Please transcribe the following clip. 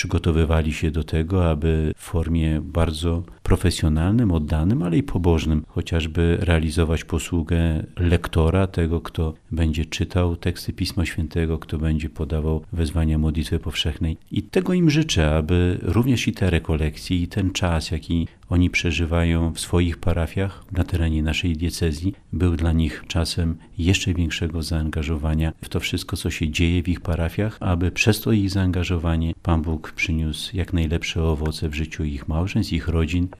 przygotowywali się do tego, aby w formie bardzo profesjonalnym, oddanym, ale i pobożnym chociażby realizować posługę lektora, tego, kto będzie czytał teksty Pisma Świętego, kto będzie podawał wezwania modlitwy powszechnej. I tego im życzę, aby również i te rekolekcje, i ten czas, jaki oni przeżywają w swoich parafiach na terenie naszej diecezji, był dla nich czasem jeszcze większego zaangażowania w to wszystko, co się dzieje w ich parafiach, aby przez to ich zaangażowanie Pan Bóg przyniósł jak najlepsze owoce w życiu ich małżeństw, ich rodzin,